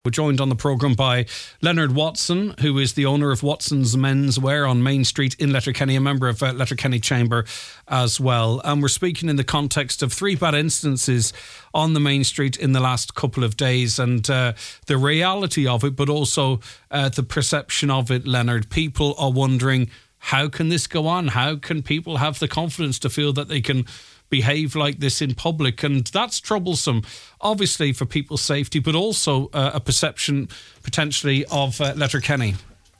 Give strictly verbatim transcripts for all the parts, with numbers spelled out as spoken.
We're joined on the programme by Leonard Watson, who is the owner of Watson's Menswear on Main Street in Letterkenny, a member of uh, Letterkenny Chamber as well. And we're speaking in the context of three bad instances on the Main Street in the last couple of days and uh, the reality of it, but also uh, the perception of it, Leonard. People are wondering, how can this go on? How can people have the confidence to feel that they can behave like this in public? And that's troublesome, obviously, for people's safety, but also uh, a perception potentially of uh, Letterkenny.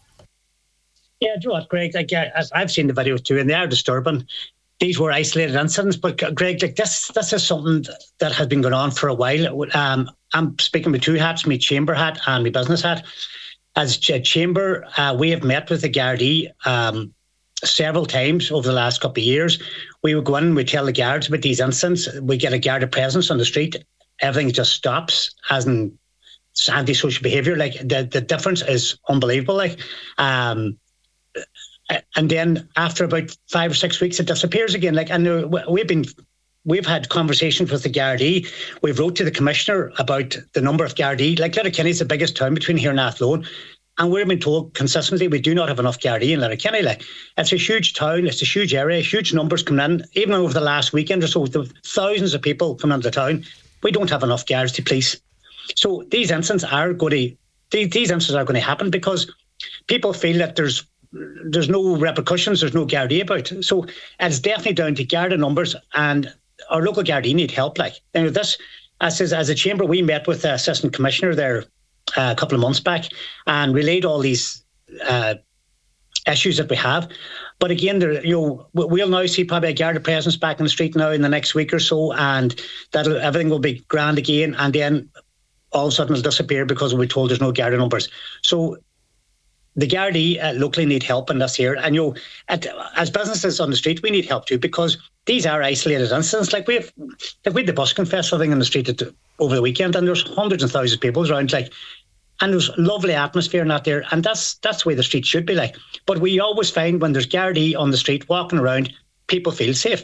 Yeah, do you know what, Greg? Like, yeah, as I've seen the videos too, and they are disturbing. These were isolated incidents, but Greg, like this, this is something that has been going on for a while. Um, I'm speaking with two hats: my chamber hat and my business hat. As a chamber, uh, we have met with the Gardaí um, several times over the last couple of years. We would go in, we tell the guards about these incidents. We get a guarded presence on the street. Everything just stops, as in antisocial behaviour. Like the, the difference is unbelievable. Like, um, and then after about five or six weeks, it disappears again. Like, and we've been, we've had conversations with the Gardaí. We've wrote to the commissioner about the number of Gardaí. Like Letterkenny is the biggest town between here and Athlone. And we're being told consistently we do not have enough Gardaí in Letterkenny. Like, it's a huge town, it's a huge area, huge numbers coming in. Even over the last weekend or so, the thousands of people coming into town, we don't have enough guards to police. So these incidents are going to these, these incidents are going to happen because people feel that there's there's no repercussions, there's no Gardaí about. So it's definitely down to Garda numbers, and our local Gardaí need help. Like, you know, this as as a chamber, we met with the assistant commissioner there Uh, a couple of months back and relayed all these uh, issues that we have. But again, there, you know, we'll now see probably a guarded presence back in the street now in the next week or so, and that everything will be grand again. And then all of a sudden it'll disappear because we're told there's no guarded numbers. So the Gardaí uh, locally need help in this here. And you know, at, as businesses on the street, we need help too, because these are isolated incidents. Like we have, like we had the busking festival thing in the street at, over the weekend, and there's hundreds of thousands of people around. Like, and there's lovely atmosphere in that there, and that's that's the way the street should be like. But we always find when there's Gardaí on the street walking around, people feel safe.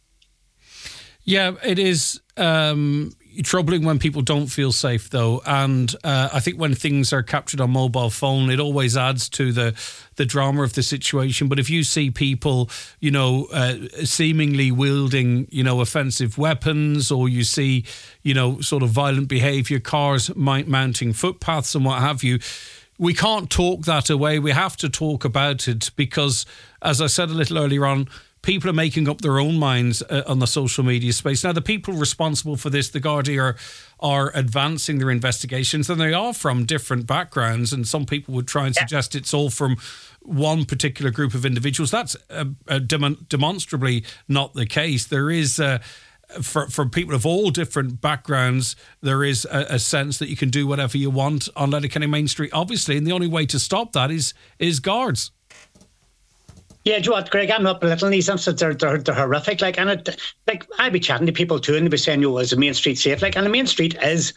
Yeah, it is um, troubling when people don't feel safe, though. And uh, I think when things are captured on mobile phone, it always adds to the the drama of the situation. But if you see people, you know, uh, seemingly wielding, you know, offensive weapons, or you see, you know, sort of violent behaviour, cars mounting footpaths and what have you, we can't talk that away. We have to talk about it because, as I said a little earlier on, people are making up their own minds uh, on the social media space. Now, the people responsible for this, the Gardaí, are, are advancing their investigations, and they are from different backgrounds, and some people would try and suggest it's all from one particular group of individuals. That's uh, uh, dem- demonstrably not the case. There is, uh, for, for people of all different backgrounds, there is a, a sense that you can do whatever you want on Letterkenny Main Street, obviously, and the only way to stop that is is guards. Yeah, do you know what, Greg? I'm not belittling these incidents. They're, they're, they're horrific. Like, and it, like, I'd be chatting to people too, and they'd be saying, "Yo, is the Main Street safe?" Like, and the Main Street is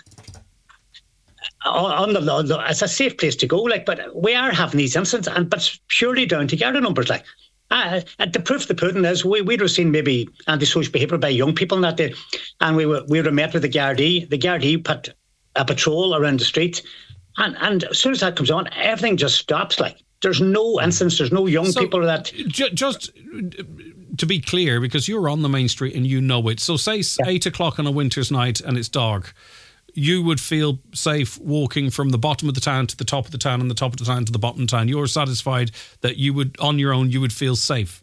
on the, on the it's a safe place to go. Like, but we are having these incidents, and but purely down to Garda numbers. Like, uh, the proof of the pudding is we we'd have seen maybe antisocial behaviour by young people in that day, and we were we were met with the Gardaí. The Gardaí put a patrol around the street, and and as soon as that comes on, everything just stops. Like. There's no instance, there's no young so, people that... J- just to be clear, because you're on the Main Street and you know it, so say yeah. eight o'clock on a winter's night and it's dark, you would feel safe walking from the bottom of the town to the top of the town and the top of the town to the bottom of the town. You're satisfied that you would, on your own, you would feel safe?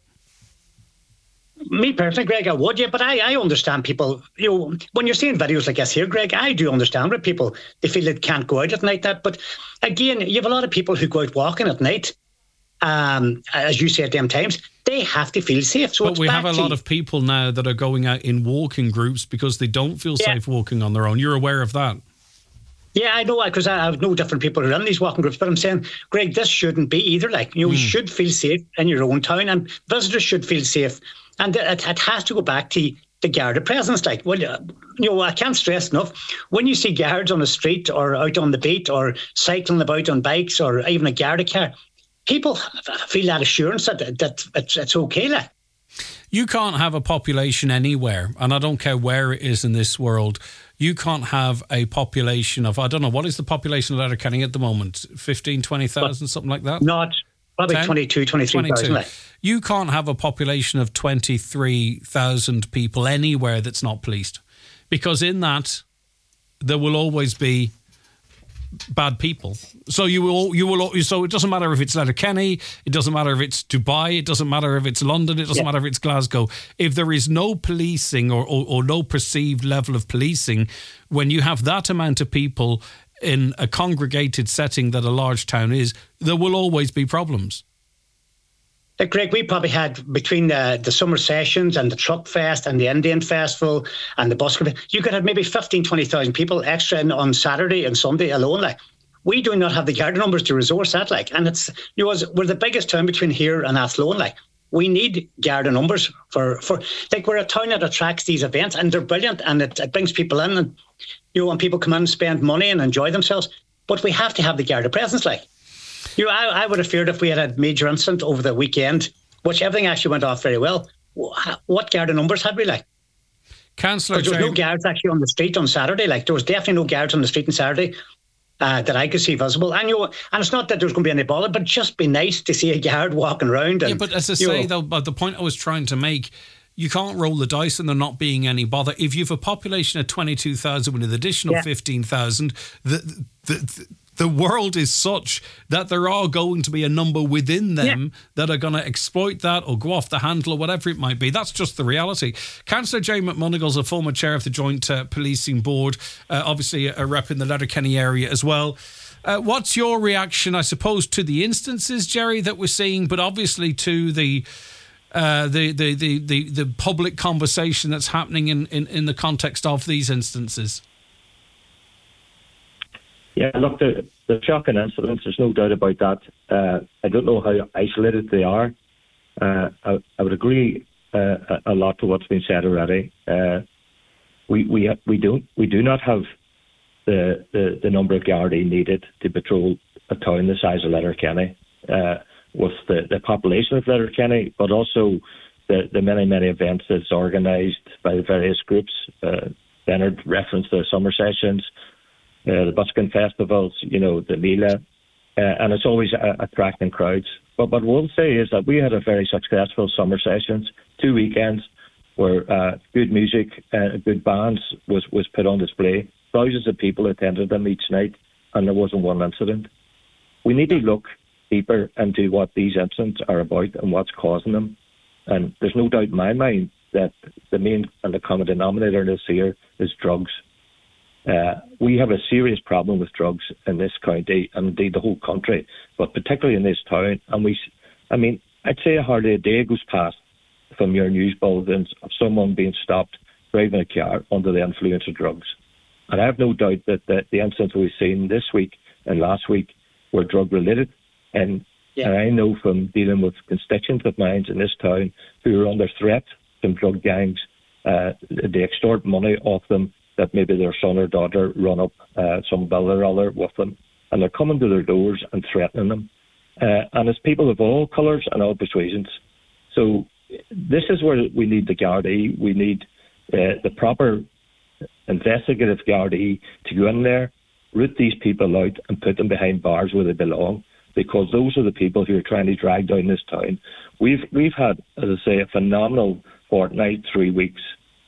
Me personally, Greg, I would, yeah, but I, I understand people, you know, when you're seeing videos like this here, Greg, I do understand where people, they feel they can't go out at night, that, but again, you have a lot of people who go out walking at night, um, as you say at them times, they have to feel safe. So but we have a lot of people now that are going out in walking groups because they don't feel yeah. safe walking on their own. You're aware of that? Yeah, I know, because I have no different people who run these walking groups, but I'm saying, Greg, this shouldn't be either. Like, you know, mm. you should feel safe in your own town, and visitors should feel safe. And it, it has to go back to the Garda presence. Like, well, you know, I can't stress enough, when you see guards on the street or out on the beat or cycling about on bikes or even a Garda car, people feel that assurance that, that it's, it's okay. Like. You can't have a population anywhere, and I don't care where it is in this world, you can't have a population of, I don't know, what is the population of Letterkenny at the moment? fifteen, twenty thousand, something like that? Not, probably ten? twenty-two, twenty-three thousand. Like. You can't have a population of twenty-three thousand people anywhere that's not policed. Because in that, there will always be bad people. So you will, you will. So it doesn't matter if it's Letterkenny, it doesn't matter if it's Dubai, it doesn't matter if it's London, it doesn't yeah. matter if it's Glasgow. If there is no policing or, or, or no perceived level of policing, when you have that amount of people in a congregated setting that a large town is, there will always be problems. Like Greg, we probably had between the, the summer sessions and the Truck Fest and the Indian Festival and the Busker, you could have maybe fifteen, twenty thousand people extra in on Saturday and Sunday alone. Like, we do not have the Garda numbers to resource that. Like, and it's, you know, we're the biggest town between here and Athlone. Like, we need Garda numbers for, for like, we're a town that attracts these events and they're brilliant and it, it brings people in and, you know, when people come in and spend money and enjoy themselves. But we have to have the Garda presence, like. You know, I, I would have feared if we had a major incident over the weekend, which everything actually went off very well. What Garda numbers had we, like? Councillor There was no guards actually on the street on Saturday. Like, there was definitely no guards on the street on Saturday uh, that I could see visible. And, you know, and it's not that there's going to be any bother, but just be nice to see a guard walking around. And, yeah, but as I say, know, though, but the point I was trying to make, you can't roll the dice and there not being any bother. If you have a population of twenty-two thousand with an additional yeah. fifteen thousand, the, the, the The world is such that there are going to be a number within them yeah. that are going to exploit that or go off the handle or whatever it might be. That's just the reality. Councillor Jay McMonigal's is a former chair of the Joint uh, Policing Board, uh, obviously a, a rep in the Letterkenny area as well. Uh, what's your reaction, I suppose, to the instances, Jerry, that we're seeing, but obviously to the uh, the, the, the, the, the public conversation that's happening in, in, in the context of these instances? Yeah, look, the, the shocking incidents, there's no doubt about that. Uh, I don't know how isolated they are. Uh, I, I would agree uh, a, a lot to what's been said already. Uh, we we we don't we do not have the, the, the number of Gardaí needed to patrol a town the size of Letterkenny, uh, with the, the population of Letterkenny, but also the, the many many events that's organised by the various groups. Uh, Leonard referenced the summer sessions. Uh, the busking festivals, you know, the Mila, uh, and it's always uh, attracting crowds. But what we'll say is that we had a very successful summer sessions, two weekends where uh, good music, uh, good bands was, was put on display. Thousands of people attended them each night, and there wasn't one incident. We need to look deeper into what these incidents are about and what's causing them. And there's no doubt in my mind that the main and the common denominator in this here is drugs. Uh, we have a serious problem with drugs in this county and indeed the whole country, but particularly in this town. And we, I mean, I'd say hardly a day goes past from your news bulletins of someone being stopped driving a car under the influence of drugs. And I have no doubt that the, the incidents we've seen this week and last week were drug related. And, yeah. and I know from dealing with constituents of mine in this town who are under threat from drug gangs, uh, they extort money off them, that maybe their son or daughter run up uh, some bill or other with them, and they're coming to their doors and threatening them. Uh, and it's people of all colours and all persuasions. So this is where we need the Gardaí. We need uh, the proper investigative Gardaí to go in there, root these people out and put them behind bars where they belong, because those are the people who are trying to drag down this town. We've, we've had, as I say, a phenomenal fortnight, three weeks,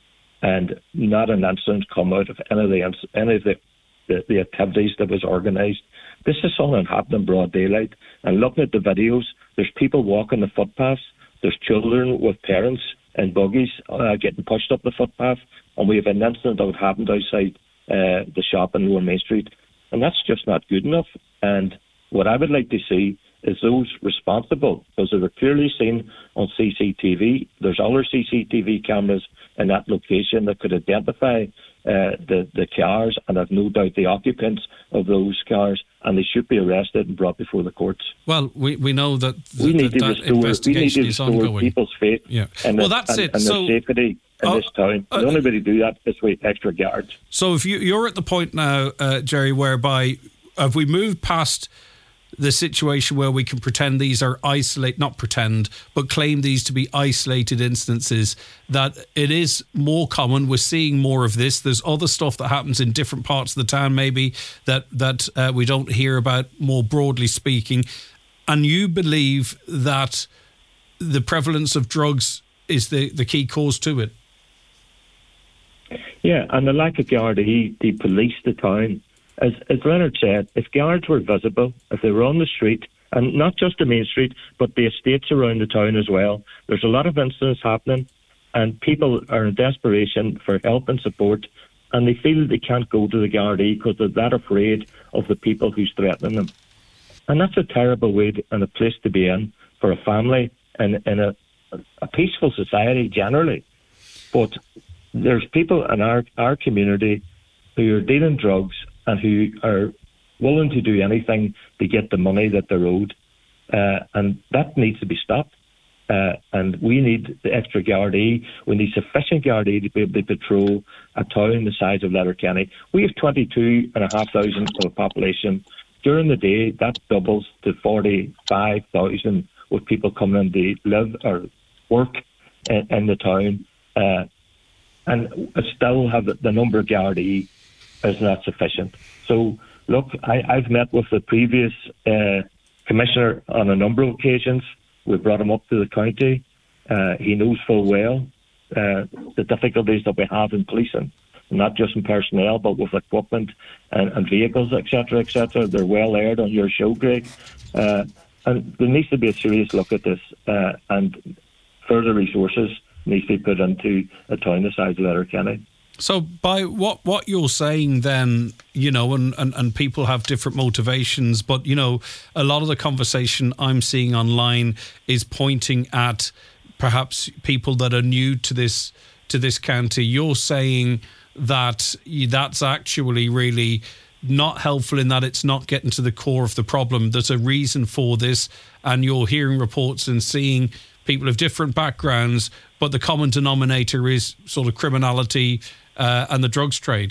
and not an incident come out of any of the any of the, the, the activities that was organised. This is something that happened in broad daylight. And looking at the videos, there's people walking the footpaths, there's children with parents in buggies uh, getting pushed up the footpath, and we have an incident that happened outside uh, the shop in Lower Main Street, and that's just not good enough. And what I would like to see is those responsible, because they were clearly seen on C C T V. There's other C C T V cameras in that location that could identify uh, the, the cars, and I've no doubt the occupants of those cars, and they should be arrested and brought before the courts. Well, we, we know that, th- we need that, to that restore, investigation we need to is ongoing. People's faith yeah. and, well, the, that's and, it. and so, their safety in uh, this town. Uh, the only way to do that is with extra guards. So if you, you're at the point now, uh, Jerry, whereby have we moved past the situation where we can pretend these are isolate, not pretend, but claim these to be isolated instances, that it is more common. We're seeing more of this. There's other stuff that happens in different parts of the town, maybe, that, that uh, we don't hear about, more broadly speaking. And you believe that the prevalence of drugs is the, the key cause to it? Yeah, and the lack of Gardaí, the police, the town. As, as Leonard said, if guards were visible, if they were on the street, and not just the main street, but the estates around the town as well, there's a lot of incidents happening, and people are in desperation for help and support, and they feel they can't go to the Gardaí because they're that afraid of the people who's threatening them. And that's a terrible way to, and a place to be in for a family and in a, a peaceful society generally. But there's people in our, our community who are dealing drugs and who are willing to do anything to get the money that they're owed. Uh, and that needs to be stopped. Uh, and we need the extra Gardaí. We need sufficient Gardaí to be able to patrol a town the size of Letterkenny. We have twenty-two and a half thousand of a population. During the day, that doubles to forty-five thousand with people coming in to live or work in, in the town. Uh, and still have the, the number of Gardaí is not sufficient. So, look, I, I've met with the previous uh, commissioner on a number of occasions. We brought him up to the county. Uh, he knows full well uh, the difficulties that we have in policing, not just in personnel, but with equipment and, and vehicles, et cetera, et cetera. They're well aired on your show, Greg. Uh, and there needs to be a serious look at this, uh, and further resources needs to be put into a town the size of Letterkenny. So by what, what you're saying then, you know, and, and, and people have different motivations, but, you know, a lot of the conversation I'm seeing online is pointing at perhaps people that are new to this to this county. You're saying that that's actually really not helpful, in that it's not getting to the core of the problem. There's a reason for this, and you're hearing reports and seeing people of different backgrounds, but the common denominator is sort of criminality uh, and the drugs trade.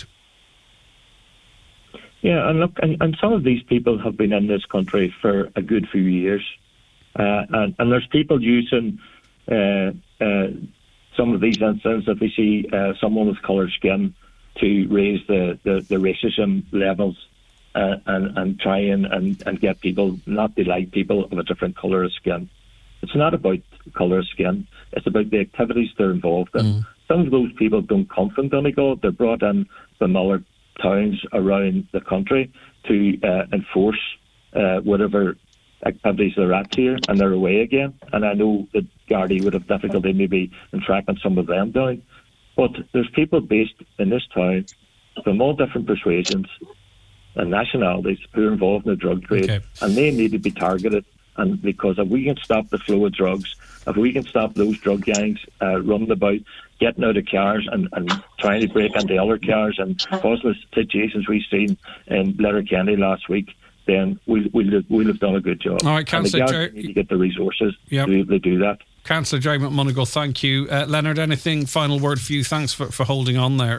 Yeah, and look, and, and some of these people have been in this country for a good few years, uh, and, and there's people using uh, uh, some of these incidents that we see uh, someone with coloured skin to raise the, the, the racism levels uh, and, and try and, and, and get people not to like people of a different colour of skin. It's not about colour of skin. It's about the activities they're involved in. Mm. Some of those people don't come from Donegal. They're brought in from other towns around the country to uh, enforce uh, whatever activities they're at here, and they're away again. And I know that Gardaí would have difficulty maybe in tracking some of them down. But there's people based in this town from all different persuasions and nationalities who are involved in the drug trade, okay. and they need to be targeted. And because if we can stop the flow of drugs, if we can stop those drug gangs uh, running about, getting out of cars and, and trying to break into other cars and causing the situations we've seen in Letterkenny last week, then we'll, we'll, we'll have done a good job. All right, Councillor Jer- need to get the resources yep. to be able to do that. Councillor Jerry McMonagle, thank you. Uh, Leonard, anything, final word for you? Thanks for, for holding on there.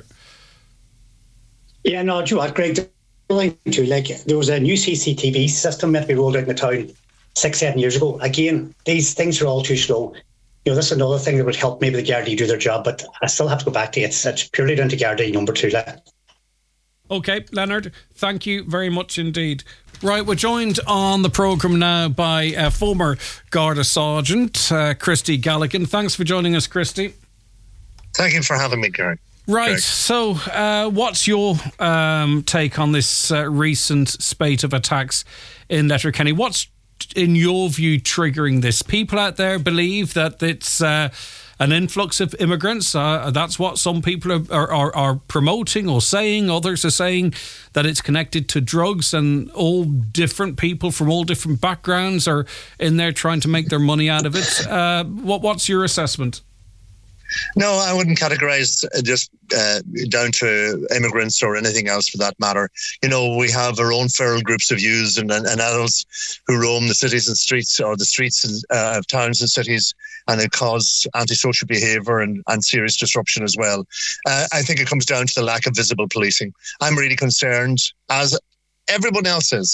Yeah, no, do you know what, Greg? Like, there was a new C C T V system that we rolled out in the town six, seven years ago. Again, these things are all too slow. You know, this is another thing that would help maybe the Gardaí do their job, but I still have to go back to it. It's, it's purely down to Gardaí number two. Like. Okay, Leonard, thank you very much indeed. Right, we're joined on the programme now by uh, former Garda Sergeant uh, Christy Galligan. Thanks for joining us, Christy. Thank you for having me, Gary. Right, Greg. so uh, what's your um, take on this uh, recent spate of attacks in Letterkenny? What's, in your view, triggering this? People out there believe that it's uh, an influx of immigrants. Uh, that's what some people are, are, are, are promoting or saying. Others are saying that it's connected to drugs, and all different people from all different backgrounds are in there trying to make their money out of it. Uh, what, what's your assessment? No, I wouldn't categorise just uh, down to immigrants or anything else for that matter. You know, we have our own feral groups of youths and, and, and adults who roam the cities and streets, or the streets and, uh, of towns and cities, and they cause antisocial behaviour and, and serious disruption as well. Uh, I think it comes down to the lack of visible policing. I'm really concerned, as everyone else is,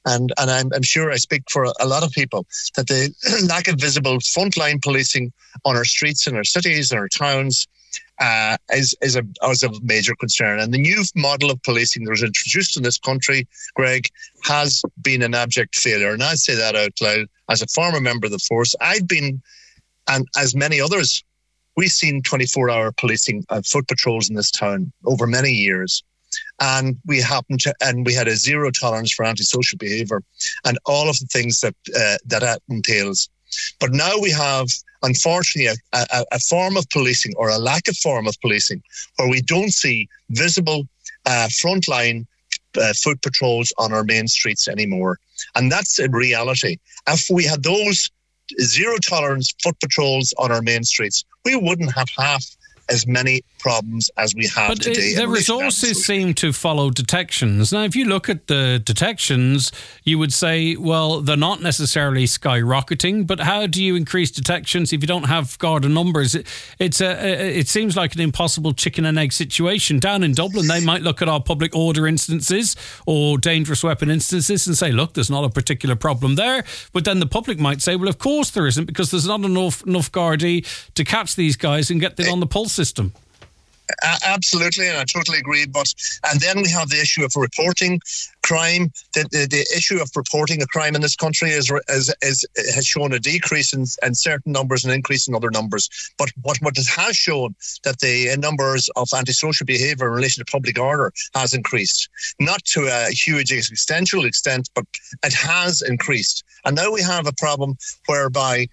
and and I'm, I'm sure I speak for a, a lot of people, that the lack of visible frontline policing on our streets in our cities and our towns uh, is is a is a major concern. And the new model of policing that was introduced in this country, Greg, has been an abject failure. And I say that out loud as a former member of the force. I've been, and as many others, we've seen twenty-four hour policing of foot patrols in this town over many years. And we happened to, and we had a zero tolerance for antisocial behaviour and all of the things that uh, that entails. But now we have, unfortunately, a, a, a form of policing, or a lack of form of policing, where we don't see visible uh, frontline uh, foot patrols on our main streets anymore. And that's a reality. If we had those zero tolerance foot patrols on our main streets, we wouldn't have half as many problems as we have but today. But the resources seem to follow detections. Now, if you look at the detections, you would say, well, they're not necessarily skyrocketing, but how do you increase detections if you don't have Garda numbers? It, it's a, it seems like an impossible chicken and egg situation. Down in Dublin, they might look at our public order instances or dangerous weapon instances and say, look, there's not a particular problem there. But then the public might say, well, of course there isn't, because there's not enough, enough Gardaí to catch these guys and get them on the pulse system. Uh, absolutely, and I totally agree. But and then we have the issue of reporting crime. The, the, the issue of reporting a crime in this country is, is, is has shown a decrease in, in certain numbers and increase in other numbers. But what, what it has shown that the numbers of antisocial behaviour in relation to public order has increased, not to a huge existential extent, but it has increased. And now we have a problem whereby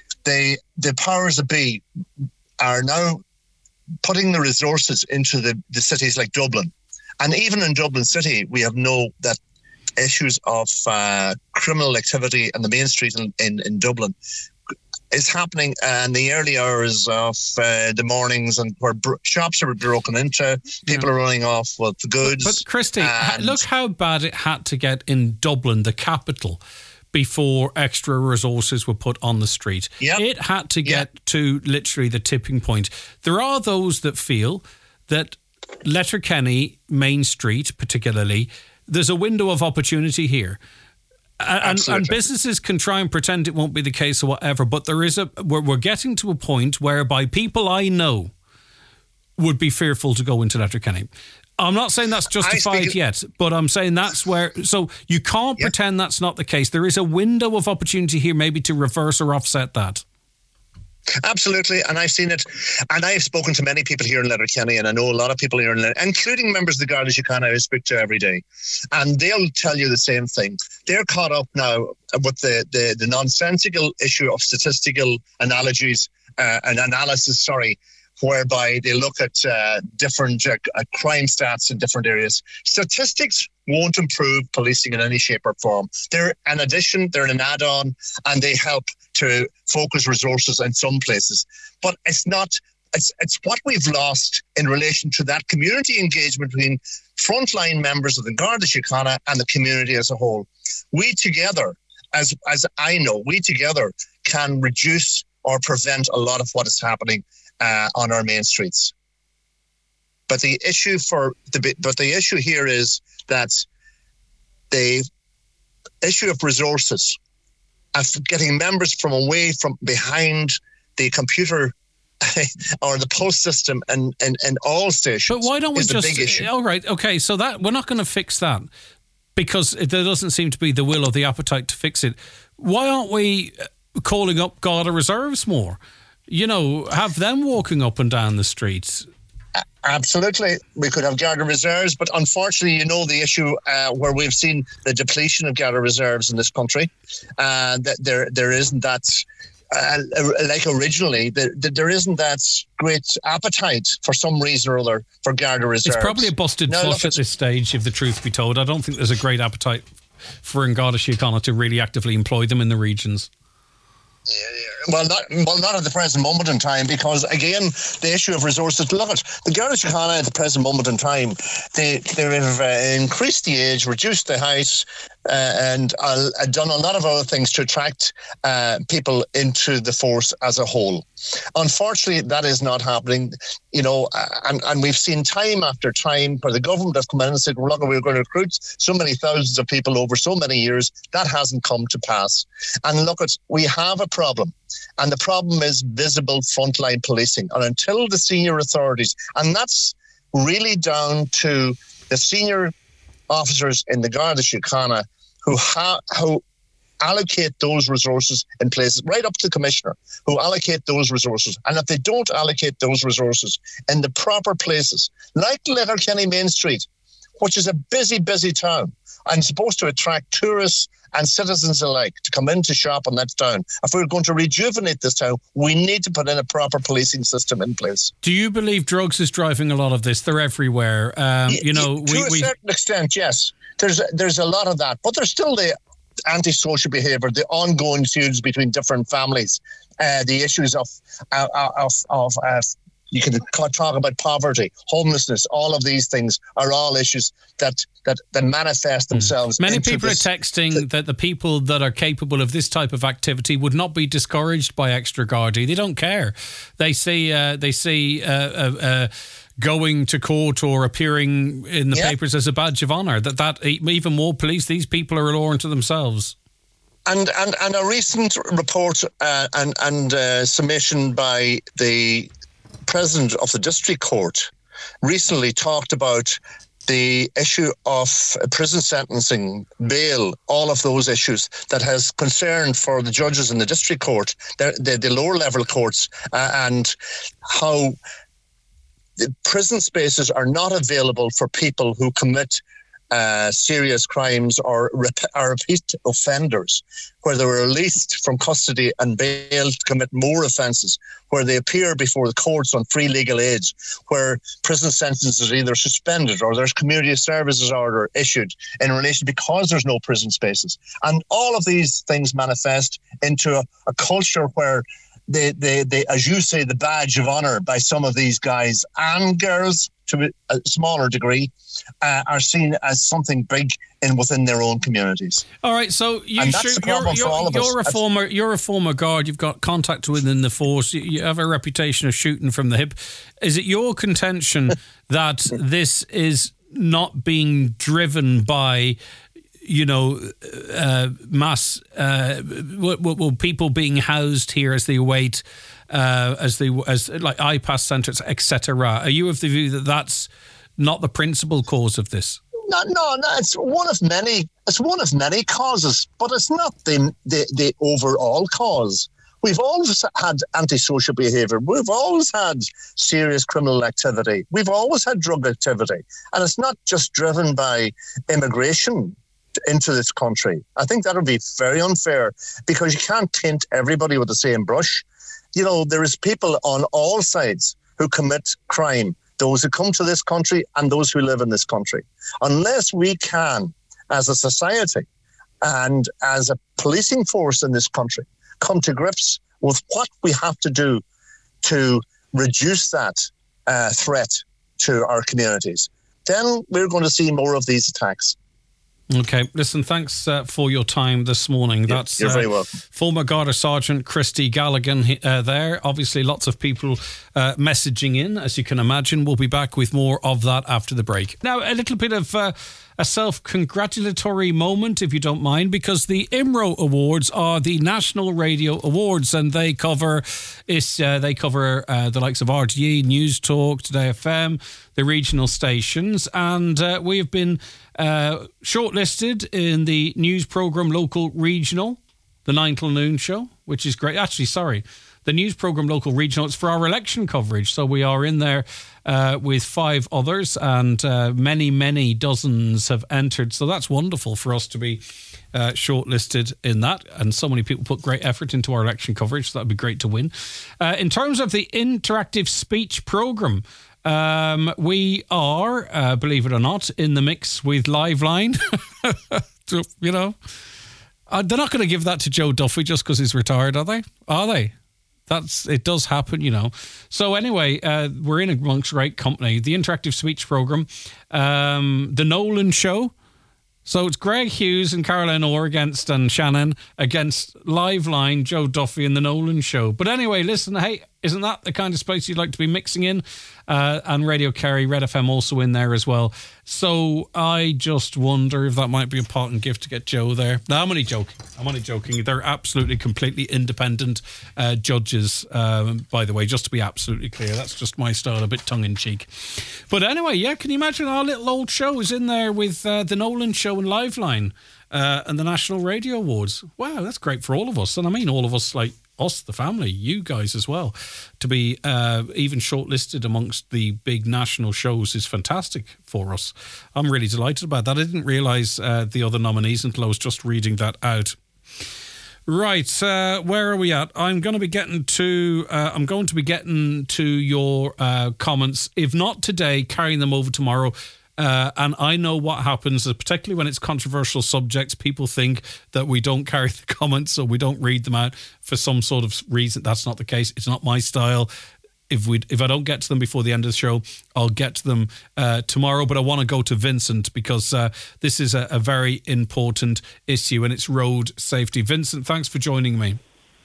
the the powers that be are now putting the resources into the, the cities like Dublin. And even in Dublin City, we have know that issues of uh, criminal activity on the main street in, in, in Dublin is happening in the early hours of uh, the mornings, and where bro- shops are broken into, people yeah. are running off with the goods. But, but Christy, look how bad it had to get in Dublin, the capital, before extra resources were put on the street. Yep. It had to get yep. to literally the tipping point. There are those that feel that Letterkenny, Main Street particularly, there's a window of opportunity here. And, and businesses can try and pretend it won't be the case or whatever, but there is a we're, we're getting to a point whereby people I know would be fearful to go into Letterkenny. I'm not saying that's justified yet, but I'm saying that's where... So you can't yep. pretend that's not the case. There is a window of opportunity here maybe to reverse or offset that. Absolutely, and I've seen it, and I've spoken to many people here in Letterkenny, and I know a lot of people here in Letterkenny, including members of the Garda Síochána I speak to every day, and they'll tell you the same thing. They're caught up now with the, the, the nonsensical issue of statistical analogies, uh, and analysis, sorry, whereby they look at uh, different uh, crime stats in different areas. Statistics won't improve policing in any shape or form. They're an addition, they're an add-on, and they help to focus resources in some places. But it's not, it's, it's what we've lost in relation to that community engagement between frontline members of the Garda Síochána and the community as a whole. We together, as, as I know, we together can reduce or prevent a lot of what is happening Uh, on our main streets. But the issue for the but the issue here is that the issue of resources, of getting members from away from behind the computer or the post system and and, and all stations. But why don't we is the just? Big issue. All right, okay, so that we're not going to fix that because there doesn't seem to be the will or the appetite to fix it. Why aren't we calling up Garda Reserves more? You know, have them walking up and down the streets. Absolutely. We could have Garda Reserves, but unfortunately, you know, the issue uh, where we've seen the depletion of Garda Reserves in this country, uh, that there there isn't that, uh, like originally, there, there isn't that great appetite for some reason or other for Garda Reserves. It's probably a busted now, flush at this stage, if the truth be told. I don't think there's a great appetite for Garda Síochána to really actively employ them in the regions. Well, not well, not at the present moment in time, because again, the issue of resources. Look at the Garda Síochána at the present moment in time. They they have uh, increased the age, reduced the height, uh, and uh, I've done a lot of other things to attract uh, people into the force as a whole. Unfortunately, that is not happening, you know, and, and we've seen time after time where the government have come in and said, well, look, we're going to recruit so many thousands of people over so many years. That hasn't come to pass. And look, it's, we have a problem. And the problem is visible frontline policing. And until the senior authorities, and that's really down to the senior officers in the Garda Síochána who ha- who allocate those resources in places, right up to the commissioner, who allocate those resources. And if they don't allocate those resources in the proper places, like Letterkenny Main Street, which is a busy, busy town, and supposed to attract tourists and citizens alike to come in to shop in that town. If we're going to rejuvenate this town, we need to put in a proper policing system in place. Do you believe drugs is driving a lot of this? They're everywhere. Um, you know, to we, a we... certain extent, yes. There's there's a lot of that, but there's still the antisocial behaviour, the ongoing feuds between different families, uh, the issues of uh, of of. Uh, You can talk about poverty, homelessness. All of these things are all issues that that, that manifest themselves. Mm. Many people this. are texting that the people that are capable of this type of activity would not be discouraged by extra Gardaí. They don't care. They see uh, they see uh, uh, uh, going to court or appearing in the yeah. papers as a badge of honour. That that even more police. These people are a law unto themselves. And and and a recent report uh, and and uh, submission by the President of the District Court recently talked about the issue of prison sentencing, bail, all of those issues that has concern for the judges in the District Court, the, the, the lower level courts, uh, and how the prison spaces are not available for people who commit Uh, serious crimes or, rep- or repeat offenders, where they were released from custody and bailed to commit more offences, where they appear before the courts on free legal aid, where prison sentences are either suspended or there's community services order issued in relation because there's no prison spaces. And all of these things manifest into a, a culture where they, they, they, as you say, the badge of honour by some of these guys and girls, to a smaller degree, uh, are seen as something big in within their own communities. All right, so you and that's should, the problem you're, for all of you're us. A that's, former, you're a former guard. You've got contact within the force. You have a reputation of shooting from the hip. Is it your contention that this is not being driven by, you know, uh, mass, uh, well, well, people being housed here as they await, uh, as they as like I PASS centres, et cetera? Are you of the view that that's not the principal cause of this? No, no, no. It's one of many. It's one of many causes, but it's not the the, the overall cause. We've always had antisocial behaviour. We've always had serious criminal activity. We've always had drug activity, and it's not just driven by immigration into this country. I think that would be very unfair, because you can't paint everybody with the same brush. You know, there is people on all sides who commit crime, those who come to this country and those who live in this country. Unless we can, as a society and as a policing force in this country, come to grips with what we have to do to reduce that uh, threat to our communities, then we're going to see more of these attacks. Okay, listen, thanks uh, for your time this morning. That's You're very uh, welcome. Former Garda Sergeant Christy Galligan uh, there. Obviously, lots of people uh, messaging in, as you can imagine. We'll be back with more of that after the break. Now, a little bit of uh, a self-congratulatory moment, if you don't mind, because the I M R O Awards are the National Radio Awards, and they cover it's, uh, they cover uh, the likes of R T E, News Talk, Today F M, the regional stations, and uh, we have been uh, shortlisted in the news programme Local Regional, the nine till noon show, which is great. Actually, sorry, the news programme Local Regional, it's for our election coverage. So we are in there uh, with five others, and uh, many, many dozens have entered. So that's wonderful for us to be uh, shortlisted in that. And so many people put great effort into our election coverage. So that'd be great to win. Uh, in terms of the interactive speech programme, um, we are, uh, believe it or not, in the mix with Liveline. You know, uh, they're not going to give that to Joe Duffy just because he's retired, are they? Are they? That's it does happen, you know. So anyway, uh, we're in amongst great company. The interactive speech program, um, the Nolan Show, So it's Greg Hughes and Caroline Orr against, and Shannon against Live Line, Joe Duffy and the Nolan Show. But anyway, listen, hey, isn't that the kind of space you'd like to be mixing in? Uh, and Radio Kerry, Red F M also in there as well. So I just wonder if that might be a parting gift to get Joe there. No, I'm only joking. I'm only joking. They're absolutely, completely independent uh, judges, um, by the way, just to be absolutely clear. That's just my style, a bit tongue-in-cheek. But anyway, yeah, can you imagine our little old show is in there with uh, the Nolan Show and Liveline uh, and the National Radio Awards? Wow, that's great for all of us. And I mean all of us, like, us, the family, you guys as well, to be uh, even shortlisted amongst the big national shows is fantastic for us. I'm really delighted about that. I didn't realise uh, the other nominees until I was just reading that out. Right, uh, where are we at? I'm going to be getting to. Uh, I'm going to be getting to your uh, comments. If not today, carrying them over tomorrow. Uh, and I know what happens, particularly when it's controversial subjects. People think that we don't carry the comments or we don't read them out for some sort of reason. That's not the case. It's not my style. If we, if I don't get to them before the end of the show, I'll get to them uh, tomorrow. But I want to go to Vincent because uh, this is a, a very important issue and it's road safety. Vincent, thanks for joining me.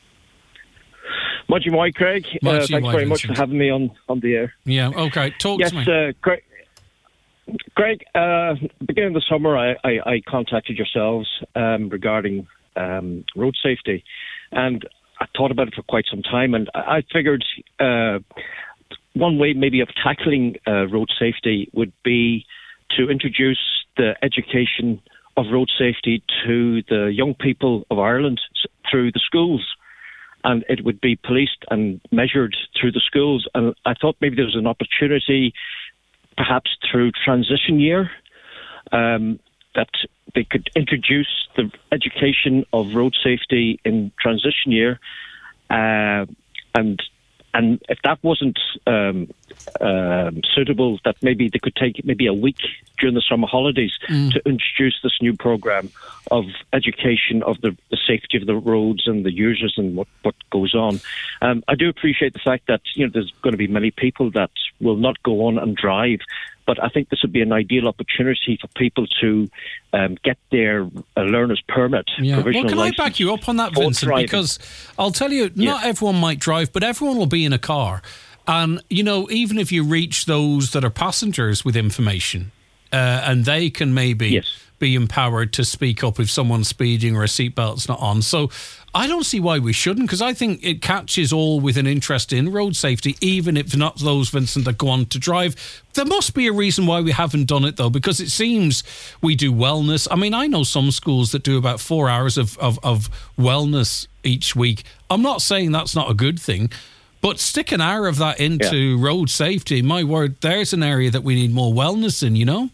Much you Craig. Uh, thanks Vincent. very much for having me on, on the air. Yeah, okay. Talk yes, to me. Yes, uh, Craig. Greg, uh, beginning of the summer, I, I, I contacted yourselves um, regarding um, road safety, and I thought about it for quite some time, and I figured uh, one way maybe of tackling uh, road safety would be to introduce the education of road safety to the young people of Ireland through the schools, and it would be policed and measured through the schools, and I thought maybe there was an opportunity perhaps through transition year, um, that they could introduce the education of road safety in transition year, uh, and and if that wasn't um, uh, suitable, that maybe they could take maybe a week during the summer holidays mm. to introduce this new program of education of the, the safety of the roads and the users and what, what goes on. Um, I do appreciate the fact that you know there's going to be many people that will not go on and drive, but I think this would be an ideal opportunity for people to um, get their uh, learner's permit. Yeah. Well, can I back you up on that, Vincent? Driving. Because I'll tell you, not yeah. everyone might drive, but everyone will be in a car. And, you know, even if you reach those that are passengers with information, uh, and they can maybe yes. be empowered to speak up if someone's speeding or a seatbelt's not on. So I don't see why we shouldn't, because I think it catches all with an interest in road safety, even if not those, Vincent, that go on to drive. There must be a reason why we haven't done it, though, because it seems we do wellness. I mean, I know some schools that do about four hours of, of, of wellness each week. I'm not saying that's not a good thing, but stick an hour of that into yeah. road safety. My word, there's an area that we need more wellness in, you know?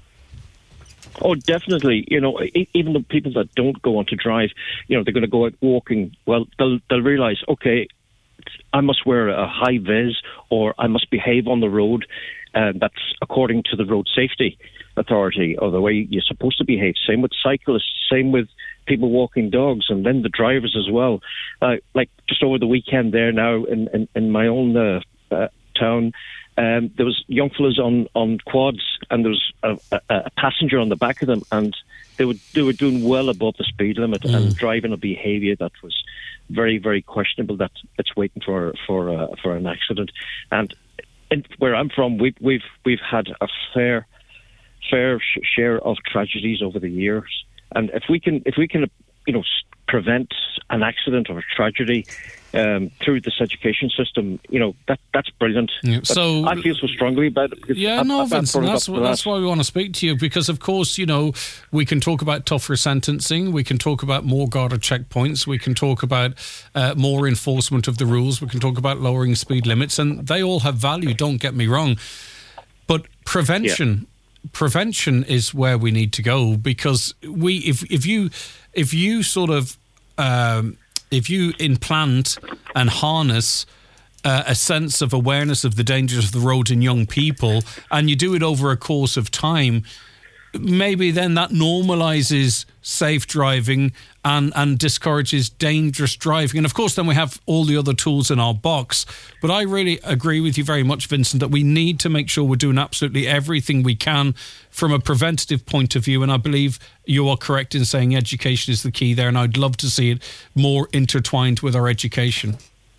Oh, definitely. You know, even the people that don't go on to drive, you know, they're going to go out walking. Well, they'll they'll realise, okay, I must wear a high vis or I must behave on the road. Uh, that's according to the Road Safety Authority, or the way you're supposed to behave. Same with cyclists, same with people walking dogs, and then the drivers as well. Uh, like just over the weekend there now in, in, in my own uh, uh, town, Um, there was young fellas on, on quads, and there was a, a, a passenger on the back of them, and they were they were doing well above the speed limit mm. and driving a behaviour that was very very questionable. That it's waiting for for uh, for an accident. And in, where I'm from, we've we've we've had a fair fair sh- share of tragedies over the years, and if we can if we can you know prevent an accident or a tragedy Um, through this education system, you know, that that's brilliant. Yeah. So I feel so strongly about it. Yeah, I've, no, I've Vincent, that's, that. that's why we want to speak to you, because, of course, you know, we can talk about tougher sentencing, we can talk about more guarded checkpoints, we can talk about uh, more enforcement of the rules, we can talk about lowering speed limits, and they all have value, don't get me wrong. But prevention... Yeah. Prevention is where we need to go, because we, if if you, if you sort of, um, if you implant and harness uh, a sense of awareness of the dangers of the road in young people, and you do it over a course of time, maybe then that normalises safe driving and, and discourages dangerous driving. And of course, then we have all the other tools in our box. But I really agree with you very much, Vincent, that we need to make sure we're doing absolutely everything we can from a preventative point of view. And I believe you are correct in saying education is the key there. And I'd love to see it more intertwined with our education.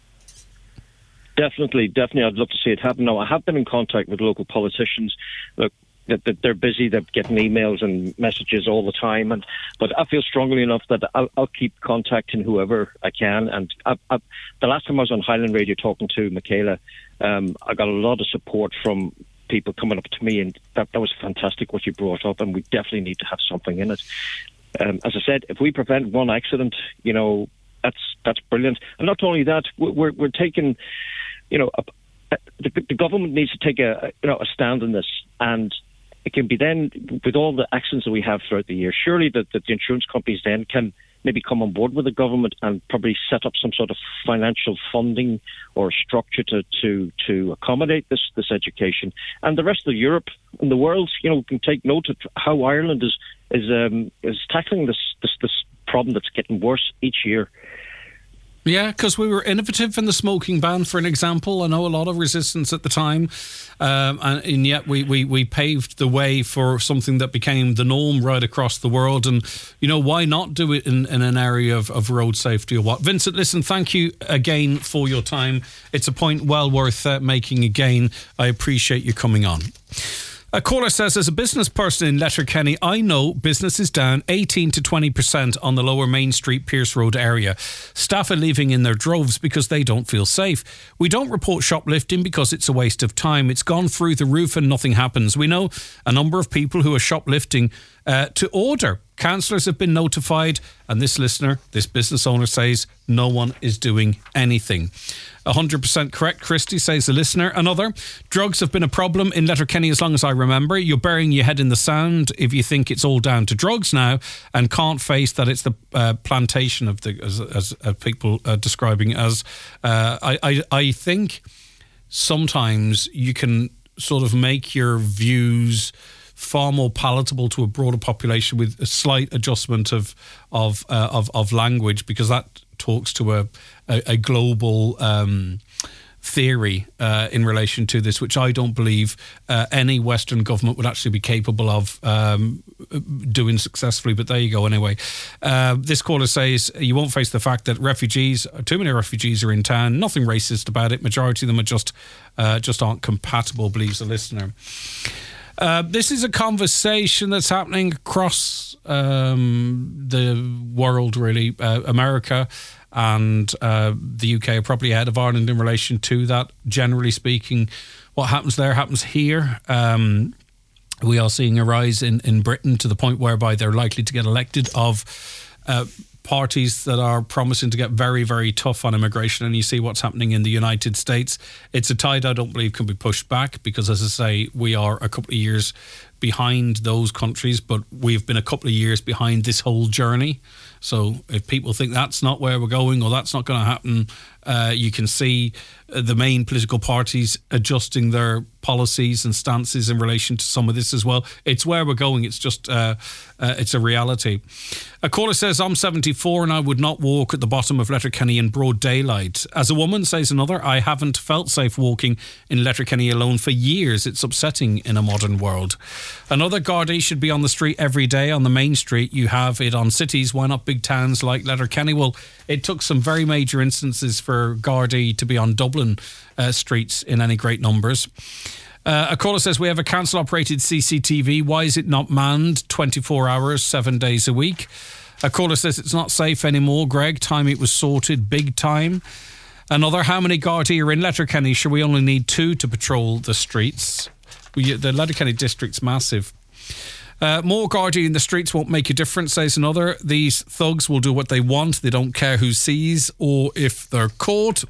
Definitely, definitely. I'd love to see it happen. Now, I have been in contact with local politicians. Look, that, that they're busy, they're getting emails and messages all the time. And but I feel strongly enough that I'll, I'll keep contacting whoever I can. And I, I, the last time I was on Highland Radio talking to Michaela, um, I got a lot of support from people coming up to me, and that, that was fantastic what you brought up, and we definitely need to have something in it. Um, as I said, if we prevent one accident, you know, that's that's brilliant. And not only that, we're we're taking, you know, a, a, the, the government needs to take a you know a stand on this, and it can be then, with all the accidents that we have throughout the year, surely that the, the insurance companies then can maybe come on board with the government and probably set up some sort of financial funding or structure to, to, to accommodate this, this education. And the rest of Europe and the world, you know, can take note of how Ireland is is um, is tackling this, this this problem that's getting worse each year. Yeah, because we were innovative in the smoking ban, for an example. I know a lot of resistance at the time, um, and, and yet we, we, we paved the way for something that became the norm right across the world. And, you know, why not do it in, in an area of, of road safety or what? Vincent, listen, thank you again for your time. It's a point well worth uh, making again. I appreciate you coming on. A caller says, as a business person in Letterkenny, I know business is down eighteen to twenty percent on the lower Main Street, Pierce Road area. Staff are leaving in their droves because they don't feel safe. We don't report shoplifting because it's a waste of time. It's gone through the roof and nothing happens. We know a number of people who are shoplifting uh, to order. Councillors have been notified, and this listener, this business owner, says no one is doing anything. one hundred percent correct, Christy, says the listener. Another, drugs have been a problem in Letterkenny as long as I remember. You're burying your head in the sand if you think it's all down to drugs now and can't face that it's the uh, plantation of the, as, as uh, people are describing it as. Uh, I, I, I think sometimes you can sort of make your views far more palatable to a broader population with a slight adjustment of of uh, of, of language, because that talks to a a, a global um, theory uh, in relation to this, which I don't believe uh, any Western government would actually be capable of um, doing successfully. But there you go. Anyway, uh, this caller says you won't face the fact that refugees, too many refugees are in town. Nothing racist about it. Majority of them are just uh, just aren't compatible, believes the listener. Uh, this is a conversation that's happening across um, the world, really. Uh, America and uh, the U K are probably ahead of Ireland in relation to that. Generally speaking, what happens there happens here. Um, we are seeing a rise in, in Britain to the point whereby they're likely to get elected of uh, parties that are promising to get very, very tough on immigration. And you see what's happening in the United States. It's a tide I don't believe can be pushed back because, as I say, we are a couple of years behind those countries, but we've been a couple of years behind this whole journey. So if people think that's not where we're going or that's not going to happen, uh, you can see the main political parties adjusting their policies and stances in relation to some of this as well. It's where we're going. It's just, uh, uh, it's a reality. A caller says, I'm seventy-four and I would not walk at the bottom of Letterkenny in broad daylight. As a woman, says another, I haven't felt safe walking in Letterkenny alone for years. It's upsetting in a modern world. Another, Gardaí should be on the street every day. On the main street, you have it on cities. Why not big towns like Letterkenny? Well, it took some very major instances for Gardaí to be on Dublin uh, streets in any great numbers. Uh, a caller says, we have a council-operated C C T V. Why is it not manned twenty-four hours, seven days a week? A caller says, it's not safe anymore, Greg. Time it was sorted, big time. Another, how many Gardaí are in Letterkenny? Sure, we only need two to patrol the streets. We, the Letterkenny district's massive. Uh, more Gardaí in the streets won't make a difference, says another. These thugs will do what they want. They don't care who sees or if they're caught.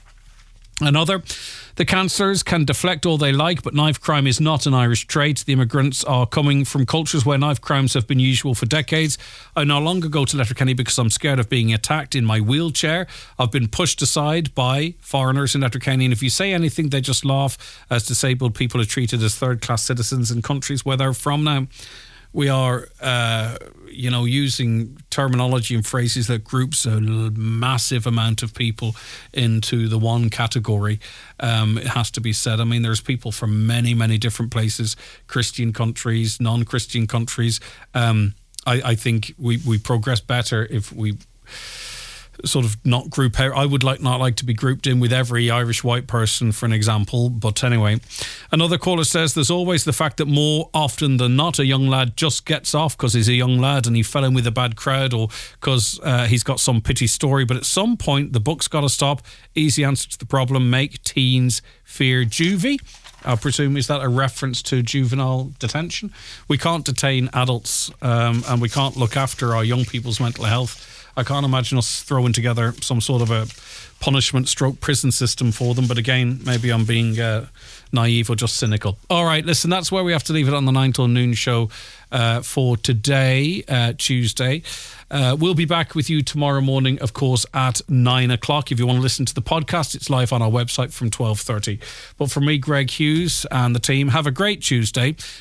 Another, the councillors can deflect all they like, but knife crime is not an Irish trait. The immigrants are coming from cultures where knife crimes have been usual for decades. I no longer go to Letterkenny because I'm scared of being attacked in my wheelchair. I've been pushed aside by foreigners in Letterkenny, and if you say anything, they just laugh, as disabled people are treated as third-class citizens in countries where they're from now. we are, uh, you know, using terminology and phrases that groups a massive amount of people into the one category. Um, it has to be said. I mean, there's people from many, many different places, Christian countries, non-Christian countries. Um, I, I think we, we progress better if we sort of not group out. I would like not like to be grouped in with every Irish white person, for an example. But anyway, another caller says there's always the fact that more often than not a young lad just gets off because he's a young lad and he fell in with a bad crowd, or because uh, he's got some pity story. But at some point the book's got to stop. Easy answer to the problem: make teens fear juvie. I presume, is that a reference to juvenile detention? We can't detain adults, um, and we can't look after our young people's mental health. I can't imagine us throwing together some sort of a punishment stroke prison system for them. But again, maybe I'm being uh, naive or just cynical. All right, listen, that's where we have to leave it on the nine till noon show uh, for today, uh, Tuesday. Uh, we'll be back with you tomorrow morning, of course, at nine o'clock. If you want to listen to the podcast, it's live on our website from twelve thirty. But for me, Greg Hughes, and the team, have a great Tuesday.